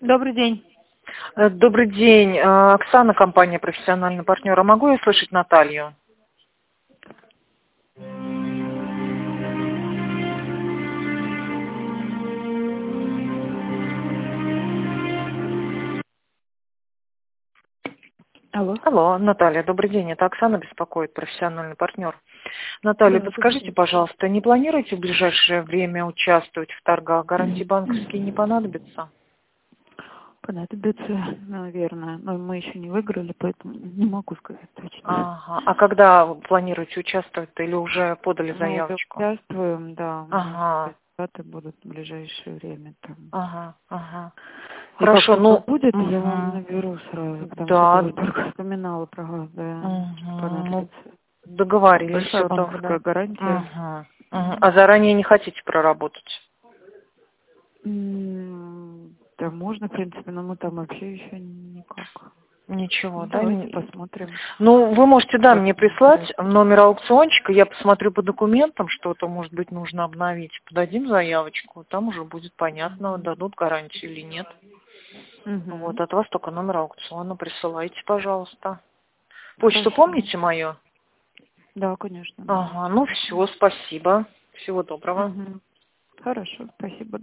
Добрый день. Добрый день. Оксана, компания «Профессиональный партнер». А могу я слышать Наталью? Алло. Алло, Наталья, добрый день. Это Оксана беспокоит, профессиональный партнер. Наталья, Да, добрый подскажите, день. пожалуйста, не планируете в ближайшее время участвовать в торгах? Гарантии банковские не понадобятся? Понадобится, наверное. Но мы еще не выиграли, поэтому не могу сказать точно. Ага. А когда вы планируете участвовать или уже подали Мы уже заявочку? участвуем, да. У нас Ага, результаты будут в ближайшее время. Там. ага, ага. И как Хорошо, только ну, будет, я вам мгм. наберу сразу, потому что Да, я только вспоминала про вас, да, что ну, понадобится. договорились Большая все банковская тогда. гарантия. А заранее не хотите проработать? Да, можно, в принципе, но мы там вообще еще никак. Ничего, Ну, да? давайте посмотрим. Ну, вы можете, да, Как мне вам прислать интересно. номер аукциончика, я посмотрю по документам, что-то, может быть, нужно обновить. Подадим заявочку, там уже будет понятно, дадут гарантию или нет. Вот, Угу. от вас только номер аукциона присылайте, пожалуйста. Почту Хорошо. помните мою? Да, конечно, да. Ага, ну все, спасибо. Всего доброго. Угу. Хорошо, спасибо.